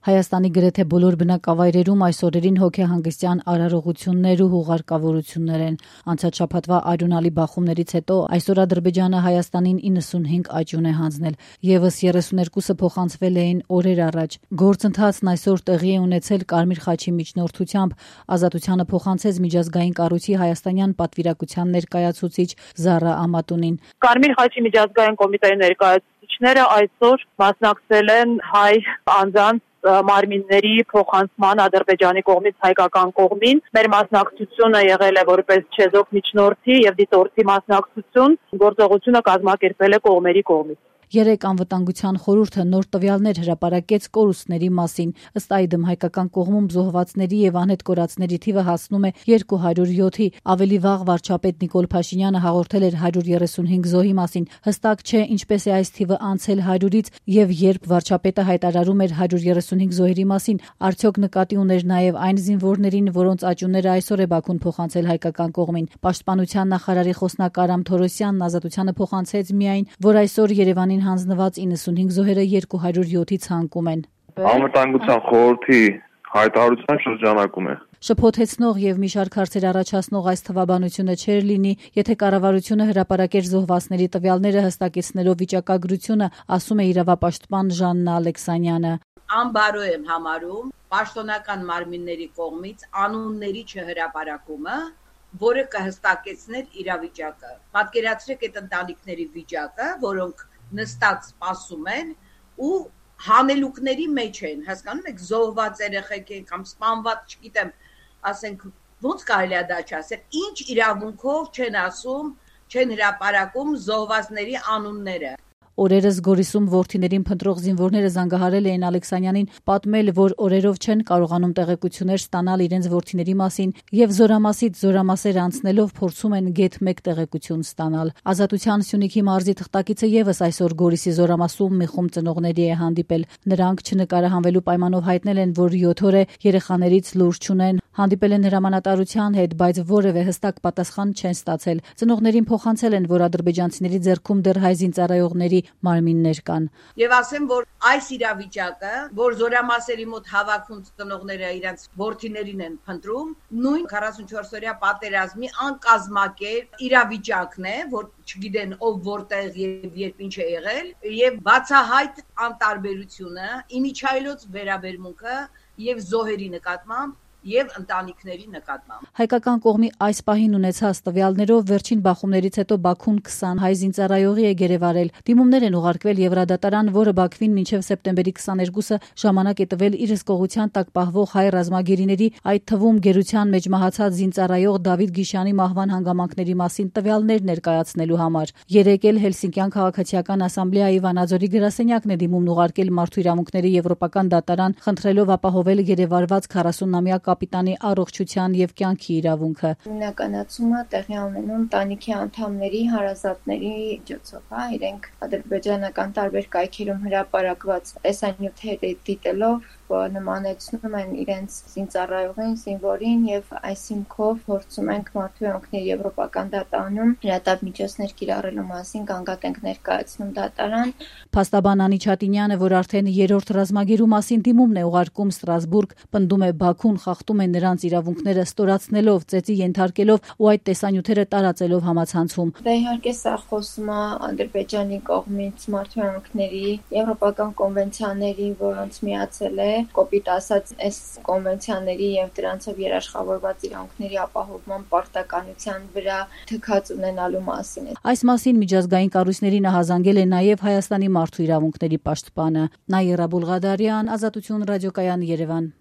Հայաստանի գրեթե բոլոր բնակավայրերում այս օրերին հոգեհանգստյան արարողություններ ու հուղարկավորություններ են։ Անցած շաբաթվա արյունալի բախումներից հետո այսօր Ադրբեջանը Հայաստանին 95 աճյուն է հանձնել, եւս 32-ը փոխանցվել էին օրեր առաջ։ Գործընթացն այսօր տեղի է ունեցել Կարմիր խաչի միջնորդությամբ։ Ազատությանը փոխանցեց միջազգային կառույցի հայաստանյան պատվիրակության ներկայացուցիչ Զարա Ամատունին։ Կարմիր խաչի միջազգային կոմիտեի ներկայացուցիչները այսօր մասնակցել են հայ անձանց մարմինների փոխանցման Ադրբեջանի կողմից հայկական կողմին։ Մեր մասնակցությունը եղել է որպես չեզոք միջնորդի եւ դիտորդի մասնակցություն։ Գործողությունը կազմակերպվել է կողմերի կողմից։ Երեկ անվտանգության խորհուրդը նոր տվյալներ հրապարակեց կորուստների մասին։ Ըստ այդմ հայկական կողմում զոհվածների եւ անհետ կորածների թիվը հասնում է 207-ի։ Ավելի վաղ վարչապետ Նիկոլ Փաշինյանը հաղորդել էր 135 զոհի մասին։ Հստակ չէ ինչպես է այս թիվը անցել 100-ից եւ երբ վարչապետը հայտարարում էր 135 զոհերի մասին, արդյոք նկատի ուներ նաեւ այն զինվորներին, որոնց աճյունները այսօր է Բաքուն փոխանցել հայկական կողմին։ Պաշտպանության նախարարի խոսնակ Արամ Թորոսյանն Ազատությանը փոխանցեց միայն, որ այսօր Երևանին հանձնված 95 զոհերը 207-ի ցանկում են։ Անվտանգության խորհրդի հայտարարության շրջանակում է։ Շփոթեցնող եւ մի շարք հարցեր առաջացնող այս թվաբանությունը չէր լինի, եթե կառավարությունը հրապարակեր զոհվածների տվյալները հստակեցնելով վիճակագրությունը, ասում է իրավապաշտպան Ժաննա Ալեքսանյանը։ Անբարո եմ համարում պաշտոնական մարմինների կողմից անունների չհրապարակումը, որը կհստակեցներ իրավիճակը։ Պատկերացրեք այդ ընտանիքների վիճակը, որոնք նստած սպասում են ու հանելուկների մեջ են, հասկանում եք, զոհված երեխեք են կամ սպանված, չգիտեմ, ասենք ոնց կարելի է դա չասել, ինչ իրավունքով չեն ասում, չեն հրապարակում զոհվածների անունները։ Օրերս Գորիսում որդիներին փնտրող զինվորները զանգահարել էին Ալեքսանյանին, պատմել, որ օրերով չեն կարողանում տեղեկություններ ստանալ իրենց որդիների մասին եւ զորամասից զորամասեր անցնելով փորձում են գեթ 1 տեղեկություն ստանալ։ Ազատության Սյունիքի մարզի թղթակիցը եւս այսօր Գորիսի զորամասում մի խումբ ծնողների է հանդիպել։ Նրանք չնկարահանվելու պայմանով հայտնել են, որ 7 օր է երեխաներից լուրջ չունեն, հանդիպել են հրամանատարության հետ, բայց որևէ հստակ պատասխան չեն ստացել։ Ծնողներին փոխանցել են, որ ադրբեջանցիների ձեռքում դեռ հայ զինծառայողների մարմիններ կան։ Եվ ասեմ, որ այս իրավիճակը, որ զորամասերի մոտ հավաքուն ծնողները իրենց որդիներին են փնտրում, նույն 44-օրյա պատերազմի անկազմակերպ իրավիճակն է, որ չգիտեն ով որտեղ եւ երբ ինչ է եղել, եւ բացահայտ անտարբերությունը, իմիջայլոց վերաբերմունքը եւ զոհերի նկատմամբ եւ ընտանիքների նկատմամբ։ Հայկական կողմի այս պահին ունեցած տվյալներով վերջին բախումներից հետո Բաքուն 20 հայ զինծառայողի է գերեվարել։ Դիմումներ են ուղարկվել Եվրադատարան, որը Բաքվին մինչև սեպտեմբերի 22-ը ժամանակ է տվել իր հսկողության տակ պահվող հայ ռազմագերիների, այդ թվում գերության մեջ մահացած զինծառայող Դավիթ Գիշյանի մահվան հանգամանքների մասին տվյալներ ներկայացնելու համար։ Երեկ էլ Հելսինկյան քաղաքացիական ասամբլեայի Վանաձորի գրասենյակն է դիմումն ուղարկել Մարդու իրավունքների եվրոպական դատարան, խնդրելով ապահովել գերեվարված 40-ամյա կապիտանի առողջության եւ կյանքի իրավունքը։ Հիմնականացումը տեղի ունենում ընտանիքի անդամների, հարազատների միջոցով, իրենք ադրբեջանական տարբեր կայքերում հրապարակված տեսանյութերը դիտելով նմանեցնում են իրենց զինծառայողին, զինվորին եւ այս հիմքով փորձում ենք Մարդու իրավունքների եվրոպական դատարանում հրատապ միջոցներ կիրառելու մասին գանգատ ենք ներկայացնում դատարան։ Փաստաբան Անի Չատինյանը, որ արդեն երրորդ ռազմագերու մասին դիմումն է ուղարկում Ստրասբուրգ, պնդում է Բաքուն խախտում է նրանց իրավունքները ստորացնելով, ծեծի ենթարկելով ու այդ տեսանյութերը տարածելով համացանցում։ Դա իհարկե սա խոսում է Ադրբեջանի կողմից Մարդու իրավունքների եվրոպական կոնվենցիաների, որոնց միացել է կոպիտ ասած այս կոնվենցիաների եւ դրանցով երաշխավորված իրավունքների ապահովման պարտականության վրա թքած ունենալու մասին է։ Այս մասին միջազգային կառույցներին ահազանգել է նաեւ Հայաստանի մարդու իրավունքների պաշտպանը Նաիրա Բուլղադարյան, Ազատություն ռադիոկայան, Երևան։